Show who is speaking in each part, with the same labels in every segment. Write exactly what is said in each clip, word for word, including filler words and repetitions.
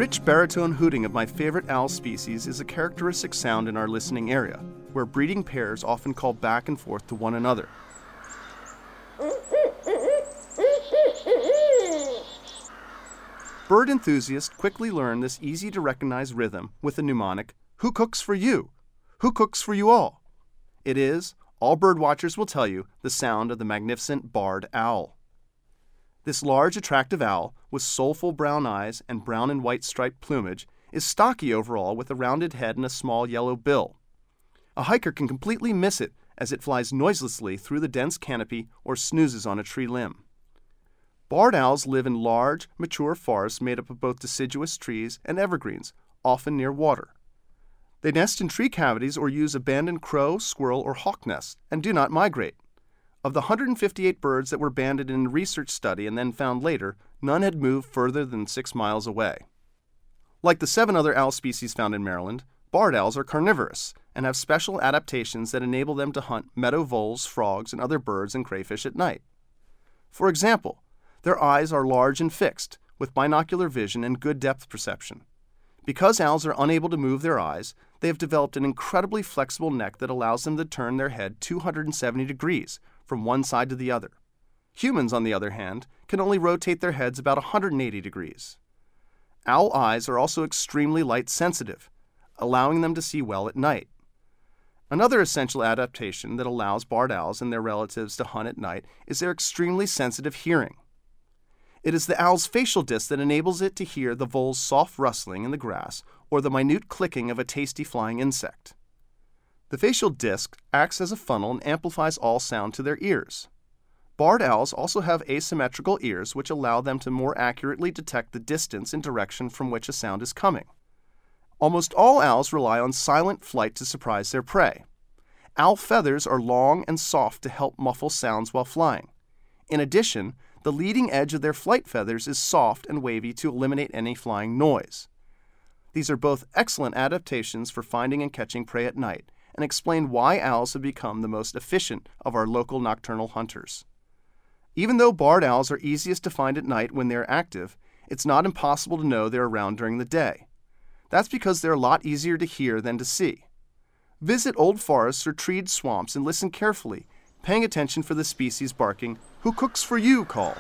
Speaker 1: rich baritone hooting of my favorite owl species is a characteristic sound in our listening area, where breeding pairs often call back and forth to one another. Bird enthusiasts quickly learn this easy-to-recognize rhythm with the mnemonic, "Who cooks for you? Who cooks for you all?" It is, all bird watchers will tell you, the sound of the magnificent barred owl. This large, attractive owl, with soulful brown eyes and brown and white striped plumage, is stocky overall with a rounded head and a small yellow bill. A hiker can completely miss it as it flies noiselessly through the dense canopy or snoozes on a tree limb. Barred owls live in large, mature forests made up of both deciduous trees and evergreens, often near water. They nest in tree cavities or use abandoned crow, squirrel, or hawk nests, and do not migrate. Of the one hundred fifty-eight birds that were banded in a research study and then found later, none had moved further than six miles away. Like the seven other owl species found in Maryland, barred owls are carnivorous and have special adaptations that enable them to hunt meadow voles, frogs, and other birds and crayfish at night. For example, their eyes are large and fixed, with binocular vision and good depth perception. Because owls are unable to move their eyes, they have developed an incredibly flexible neck that allows them to turn their head two hundred seventy degrees from one side to the other. Humans, on the other hand, can only rotate their heads about one hundred eighty degrees. Owl eyes are also extremely light-sensitive, allowing them to see well at night. Another essential adaptation that allows barred owls and their relatives to hunt at night is their extremely sensitive hearing. It is the owl's facial disc that enables it to hear the vole's soft rustling in the grass or the minute clicking of a tasty flying insect. The facial disc acts as a funnel and amplifies all sound to their ears. Barred owls also have asymmetrical ears which allow them to more accurately detect the distance and direction from which a sound is coming. Almost all owls rely on silent flight to surprise their prey. Owl feathers are long and soft to help muffle sounds while flying. In addition, the leading edge of their flight feathers is soft and wavy to eliminate any flying noise. These are both excellent adaptations for finding and catching prey at night, and explain why owls have become the most efficient of our local nocturnal hunters. Even though barred owls are easiest to find at night when they are active, it's not impossible to know they're around during the day. That's because they're a lot easier to hear than to see. Visit old forests or treed swamps and listen carefully, paying attention for the species barking, "Who cooks for you?" call.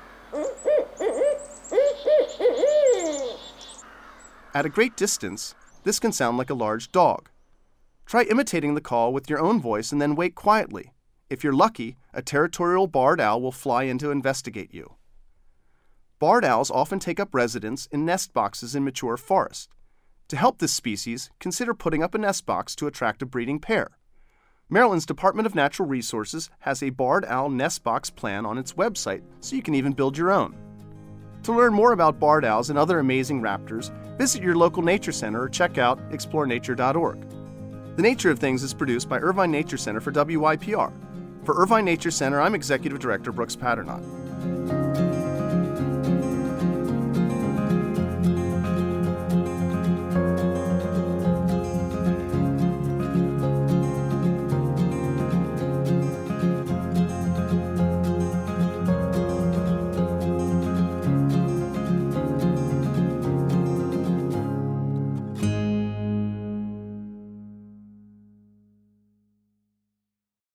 Speaker 1: At a great distance, this can sound like a large dog. Try imitating the call with your own voice and then wait quietly. If you're lucky, a territorial barred owl will fly in to investigate you. Barred owls often take up residence in nest boxes in mature forests. To help this species, consider putting up a nest box to attract a breeding pair. Maryland's Department of Natural Resources has a barred owl nest box plan on its website, so you can even build your own. To learn more about barred owls and other amazing raptors, visit your local nature center or check out explore nature dot org. The Nature of Things is produced by Irvine Nature Center for W Y P R. For Irvine Nature Center, I'm Executive Director Brooks Paternotte.